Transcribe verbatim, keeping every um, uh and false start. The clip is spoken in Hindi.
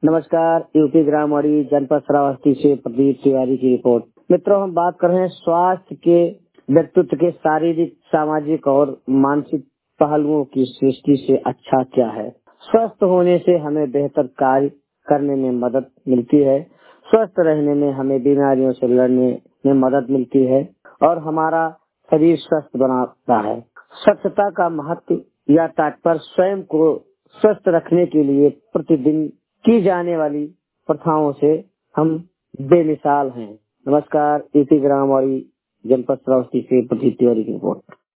नमस्कार। यूपी ग्रामवाड़ी जनपद श्रावस्ती से प्रदीप तिवारी की रिपोर्ट। मित्रों, हम बात कर रहे हैं स्वास्थ्य के व्यक्तित्व के शारीरिक, सामाजिक और मानसिक पहलुओं की सृष्टि से अच्छा क्या है। स्वस्थ होने से हमें बेहतर कार्य करने में मदद मिलती है, स्वस्थ रहने में हमें बीमारियों से लड़ने में मदद मिलती है और हमारा शरीर स्वस्थ बनाता है। स्वच्छता का महत्व या तात्पर्य स्वयं को स्वस्थ रखने के लिए प्रतिदिन की जाने वाली प्रथाओं से हम बेमिसाल हैं। नमस्कार। यूपी ग्रामवाड़ी जनपद श्रावस्ती से प्रदीप तिवारी की रिपोर्ट।